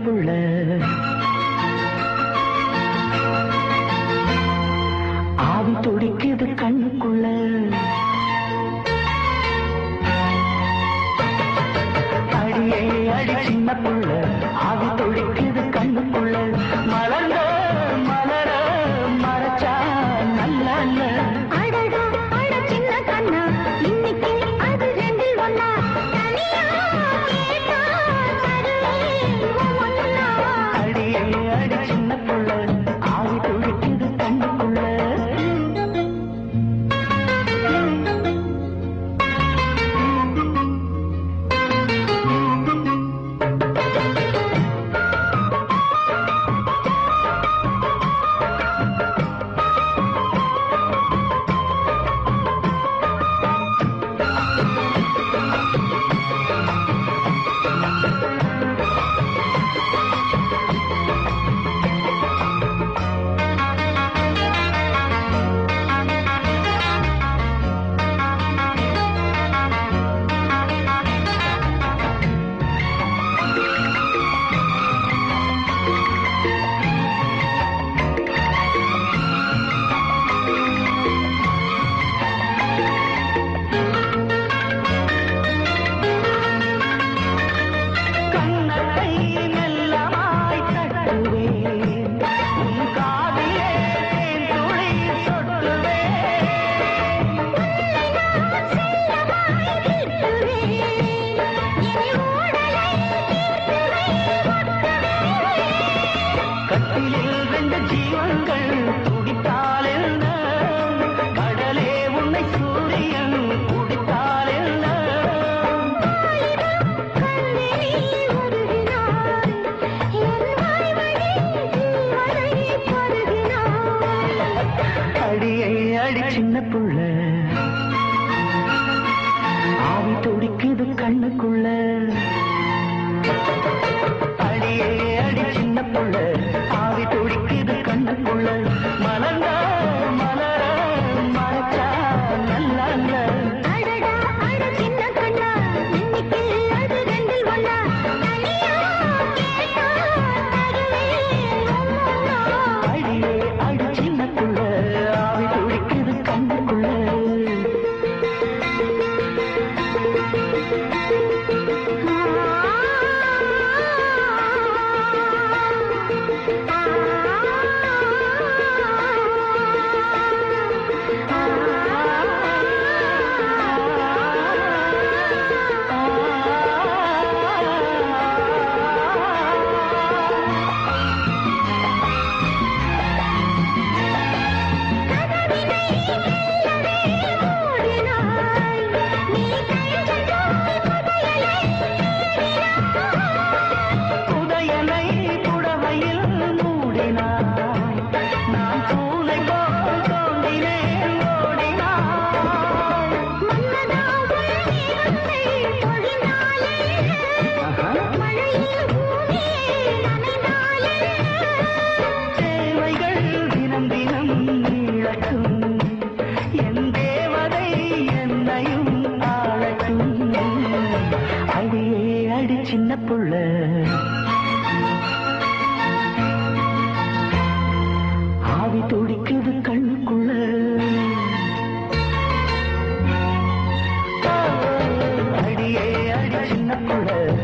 புள்ள ஆவி துடிக்குது கண்ணுக்குள்ள அடியே அடி சின்ன புள்ள ஆவி துடிக்குது கண்ணுக்குள்ள மலர்ந்த மலர மறைச்சா நல்ல சின்ன புள்ள ஆவி துடிக்குது கண்ணுக்குள்ள அடியே அடி சின்ன புள்ள ஆவி துடிக்குது கண்ணுக்குள்ள மலர்ந்த மலர மறைச்சா நல்ல அடியே அடி சின்ன புள்ள ஆவி துடிக்குது கண்ணுக்குள்ள சின்ன புள்ள ஆவி துடிக்குது கண்ணுக்குள்ள அடியே அடி சின்ன புள்ள